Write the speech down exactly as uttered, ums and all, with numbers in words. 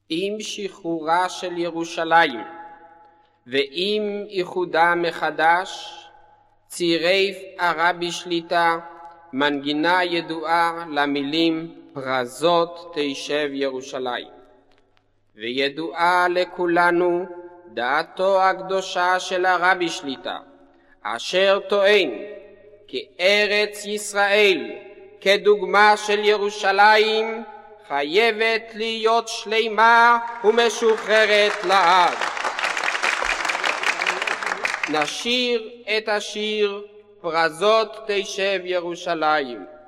עם שחרורה של ירושלים ועם איחודה מחדש, צירף הרבי שליטא מנגינה ידועה למילים פרזות תשב ירושלים. וידועה לכולנו דעתו הקדושה של הרבי שליטא, אשר טוען כי ארץ ישראל כדוגמה של ירושלים חייבת להיות שלמה ומשוחררת לעד. נשיר את השיר פרזות תשב ירושלים.